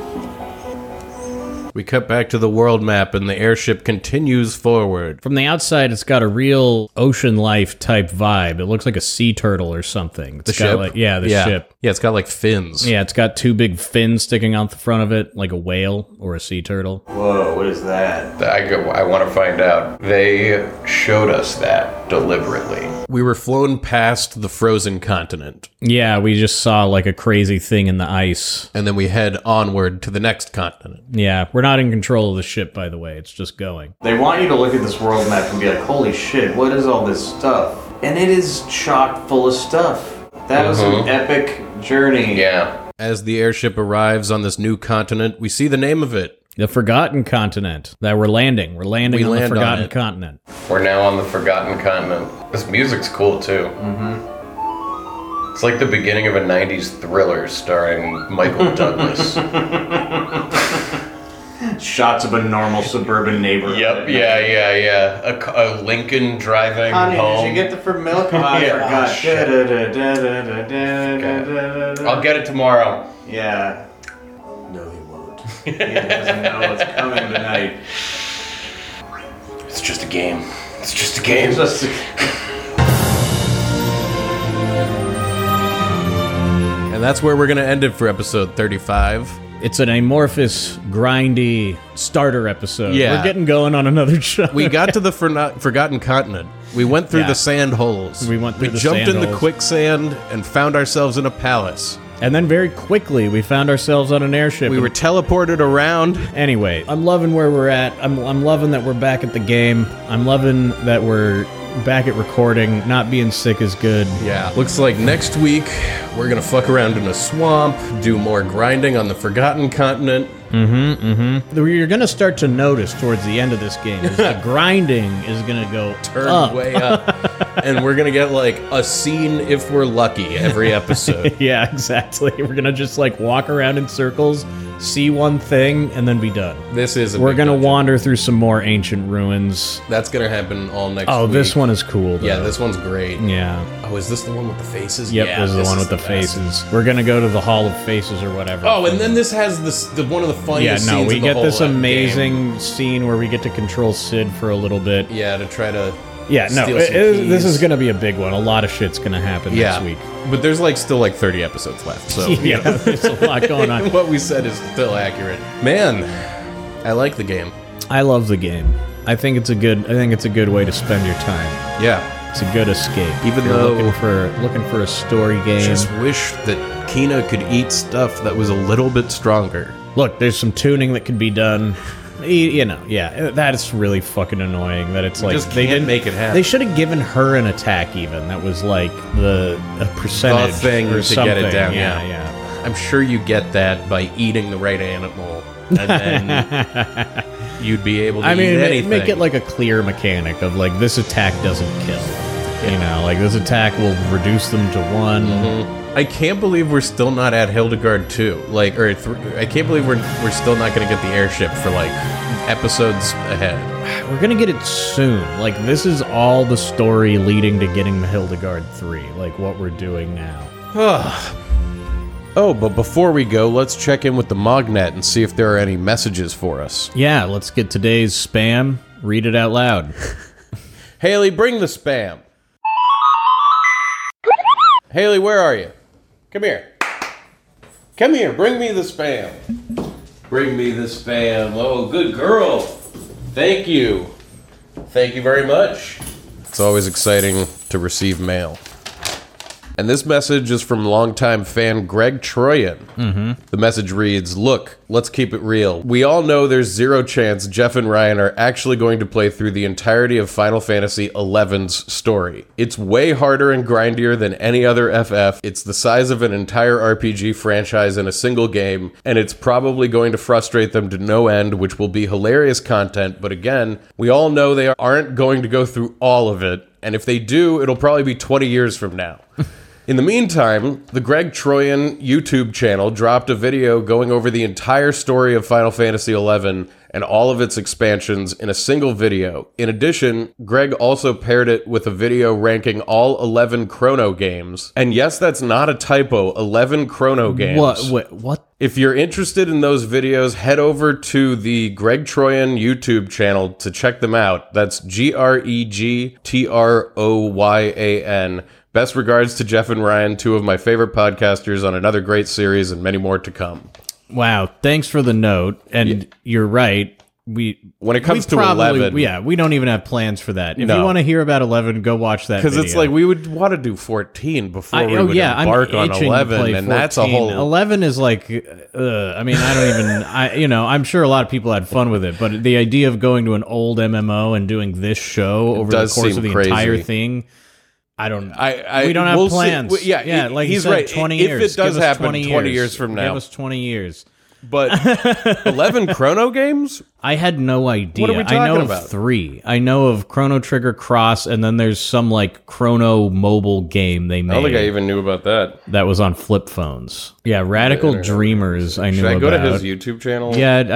We cut back to the world map and the airship continues forward. From the outside, it's got a real ocean life type vibe. It looks like a sea turtle or something. It's The got ship? like, yeah, the ship. Yeah, it's got like fins. Yeah, it's got two big fins sticking out the front of it, like a whale or a sea turtle. Whoa, what is that? I want to find out. They showed us that deliberately. We were flown past the frozen continent, Yeah, we just saw like a crazy thing in the ice. and then we head onward to the next continent. Yeah, we're not in control of the ship, by the way. It's just going. They want you to look at this world map and be like, holy shit, what is all this stuff? And it is chock full of stuff. That was an epic journey. Yeah. As the airship arrives on this new continent, we see the name of it. The Forgotten Continent that we're landing. We're landing We on the land on Forgotten it. Continent. We're now on the Forgotten Continent. This music's cool too. Mm-hmm. It's like the beginning of a 90s thriller starring Michael Douglas. Shots of a normal suburban neighborhood. Yep, yeah. A Lincoln driving Honey, home. did you get the for milk? Oh, I Yeah. forgot. Oh, shit. Da-da-da-da-da-da-da-da-da. I'll get it tomorrow. Yeah. No, he won't. He doesn't know what's coming tonight. It's just a game. It's just a game. It's just And that's where we're going to end it for episode 35. It's an amorphous, grindy starter episode. Yeah. We're getting going on another show. We got to the Forgotten Continent. We went through Yeah. the sand holes. We went through the jumped sand in the holes. quicksand and found ourselves in a palace. And then very quickly, we found ourselves on an airship. We were teleported around. Anyway, I'm loving where we're at. I'm loving that we're back at the game. I'm loving that we're back at recording. Not being sick is good. Yeah. Looks like next week we're going to fuck around in a swamp, do more grinding on the Forgotten Continent. You're going to start to notice towards the end of this game is the grinding is going to go Turn up. way up. And we're going to get like a scene if we're lucky every episode. Yeah, exactly. We're going to just like walk around in circles, see one thing, and then be done. This is a We're big going to dungeon. wander through some more ancient ruins. That's going to happen all next Oh, week. this one is cool, though. Yeah, this one's great. Yeah. Oh, is this the one with the faces? Yep, Yeah, this is the one is with the best. faces. We're going to go to the Hall of Faces or whatever. Oh, and then this has one of the yeah, funniest no, scenes we in the get whole this game. amazing scene where we get to control Sid for a little bit. Yeah, to try to Yeah, no, steal some this keys. is going to be a big one. A lot of shit's going to happen Yeah, next week. but there's like still like 30 episodes left, so Yeah, there's a lot going on. what we said is still accurate. Man, I like the game. I love the game. I think it's a good way to spend your time. Yeah, It's a good escape. Even You're though- looking for a story game. just wish that Kina could eat stuff that was a little bit stronger. Look, there's some tuning that can be done. You know, yeah, that is really fucking annoying. That it's like just they can't didn't make it happen. They should have given her an attack even. That was like a percentage thing or to something. get it down, Yeah, yeah. yeah. I'm sure you get that by eating the right animal, and then you'd be able to I mean, eat anything. make it like a clear mechanic of like this attack doesn't kill. You know, like this attack will reduce them to one. I can't believe we're still not at Hildegard 2. Like, or I can't believe we're still not going to get the airship for like episodes ahead. We're gonna get it soon. Like this is all the story leading to getting the Hildegard 3. Like what we're doing now. Oh, but before we go, let's check in with the Mognet and see if there are any messages for us. Yeah, let's get today's spam. Read it out loud. Haley, bring the spam. Haley, where are you? Come here. Come here, bring me the spam. Bring me the spam. Oh, good girl. Thank you. Thank you very much. It's always exciting to receive mail. And this message is from longtime fan Greg Troyan. The message reads, "Look, let's keep it real. We all know there's zero chance Jeff and Ryan are actually going to play through the entirety of Final Fantasy XI's story. It's way harder and grindier than any other FF. It's the size of an entire RPG franchise in a single game, and it's probably going to frustrate them to no end, which will be hilarious content. But again, we all know they aren't going to go through all of it, and if they do, it'll probably be 20 years from now." In the meantime, the Greg Troyan YouTube channel dropped a video going over the entire story of Final Fantasy XI and all of its expansions in a single video. In addition, Greg also paired it with a video ranking all 11 Chrono games. And yes, that's not a typo, 11 Chrono games. What? If you're interested in those videos, head over to the Greg Troyan YouTube channel to check them out. That's GregTroyan. Best regards to Jeff and Ryan, two of my favorite podcasters, on another great series and many more to come. Wow, thanks for the note. And you're right. When it comes to 11... Yeah, we don't even have plans for that. If No. you want to hear about 11, go watch that video. Because it's like we would want to do 14 before we would embark on 11, and that's a whole... 11 is like, I mean, I don't even... I'm sure a lot of people had fun with it, but the idea of going to an old MMO and doing this show over the course of the entire thing... we don't have we'll plans. See, yeah, like he's you said, right. 20 if years. it does Give us happen 20 years from now. Give us 20 years. But 11 Chrono games? I had no idea. What are we talking I know about? of 3. I know of Chrono Trigger Cross, and then there's some like Chrono mobile game they made. I don't think I even knew about that. That was on flip phones. Yeah, Radical Dreamers I knew about. Should I go to his YouTube channel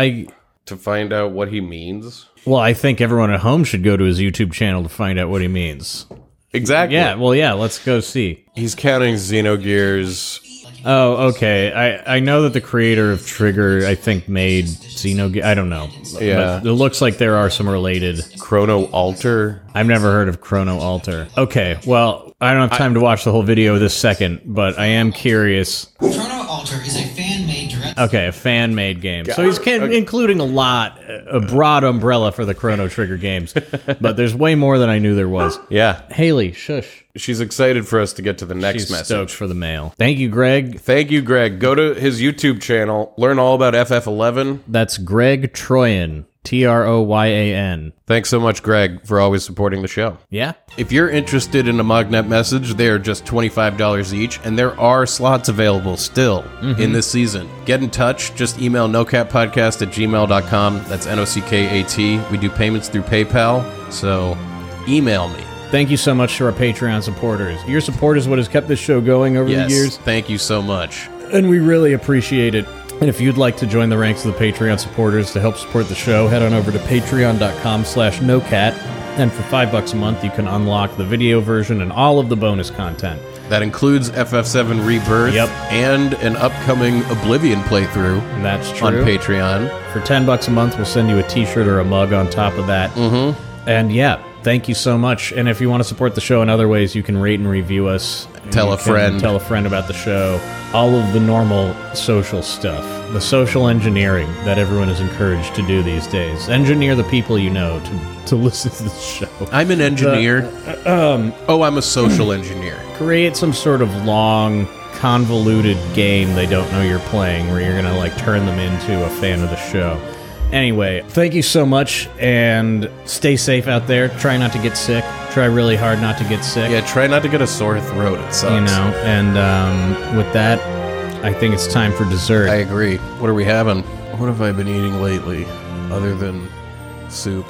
to find out what he means? Well, I think everyone at home should go to his YouTube channel to find out what he means. Exactly. Yeah, well, yeah, let's go see. He's counting Xenogears. Oh, okay. I know that the creator of Trigger, I think, made Xenogears. I don't know. Yeah. But it looks like there are some related. Chrono Alter. I've never heard of Chrono Alter. Okay, well, I don't have time to watch the whole video this second, but I am curious. Chrono Alter is a fan-made direct... Okay, a fan-made game. So he's including a broad umbrella for the Chrono Trigger games. But there's way more than I knew there was. Yeah. Haley, shush. She's excited for us to get to the next She's message. stoked for the mail. Thank you, Greg. Thank you, Greg. Go to his YouTube channel. Learn all about FF11. That's Greg Troyan. Troyan. Thanks so much, Greg, for always supporting the show. Yeah? If you're interested in a Mognet message, they are just $25 each, and there are slots available still in this season. Get in touch. Just email nocatpodcast@gmail.com. That's NOCKAT. We do payments through PayPal, so email me. Thank you so much to our Patreon supporters. Your support is what has kept this show going over the years, Thank you so much. and we really appreciate it. And if you'd like to join the ranks of the Patreon supporters to help support the show, head on over to patreon.com/nocat. And for $5 a month, you can unlock the video version and all of the bonus content. That includes FF7 Rebirth and an upcoming Oblivion playthrough That's true. on Patreon. For $10 a month, we'll send you a t-shirt or a mug on top of that. Mm-hmm. And yeah, thank you so much. And if you want to support the show in other ways, you can rate and review us. Tell You a can friend. Tell a friend about the show. All of the normal social stuff. The social engineering that everyone is encouraged to do these days. Engineer the people you know to listen to this show. I'm an engineer. I'm a social engineer. Create some sort of long, convoluted game they don't know you're playing where you're going to like turn them into a fan of the show. Anyway, thank you so much, and stay safe out there. Try not to get sick. Try really hard not to get sick. Yeah, try not to get a sore throat. It sucks. You know, and with that, I think it's time for dessert. I agree. What are we having? What have I been eating lately other than soup?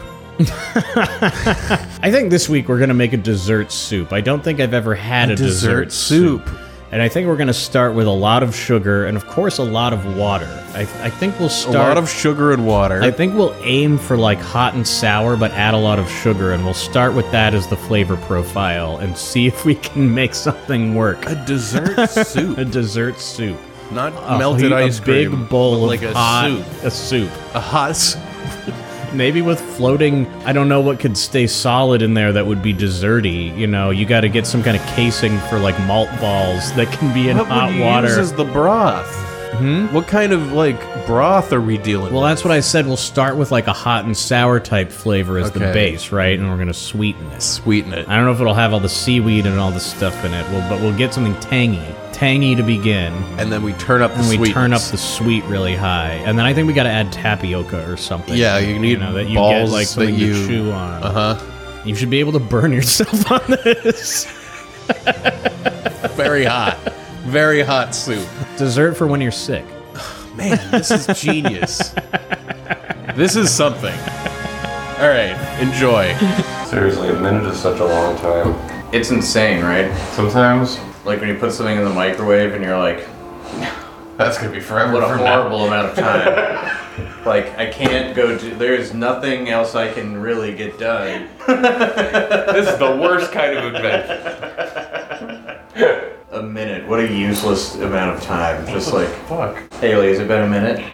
I think this week we're going to make a dessert soup. I don't think I've ever had a dessert soup. And I think we're going to start with a lot of sugar and, of course, a lot of water. I think we'll start... A lot of sugar and water. I think we'll aim for, like, hot and sour, but add a lot of sugar, and we'll start with that as the flavor profile and see if we can make something work. A dessert soup. A dessert soup. Not melted ice cream. A big bowl but like of a hot, soup. a soup. A hot soup. Maybe with floating, I don't know what could stay solid in there that would be desserty. You know, you got to get some kind of casing for like malt balls that can be in What hot would you water. use as the broth? What kind of like broth are we dealing with? Well, that's what I said. We'll start with like a hot and sour type flavor as the Okay. base, right? And we're gonna sweeten it. Sweeten it. I don't know if it'll have all the seaweed and all the stuff in it, but we'll get something tangy to begin. And then we turn up the And we sweetness. turn up the sweet really high, and then I think we got to add tapioca or something. Yeah, you need that you balls get like something that you to chew on. Uh-huh. You should be able to burn yourself on this. Very hot. Very hot soup. Dessert for when you're sick. Man, this is genius. This is something. All right, enjoy. Seriously, a minute is such a long time. It's insane, right? Sometimes Like when you put something in the microwave and you're like, that's gonna be forever. what a from now. horrible amount of time. Like, I can't go to, there's nothing else I can really get done. This is the worst kind of invention. A minute. What a useless amount of time. Just like, Fuck. Haley, has it been a minute?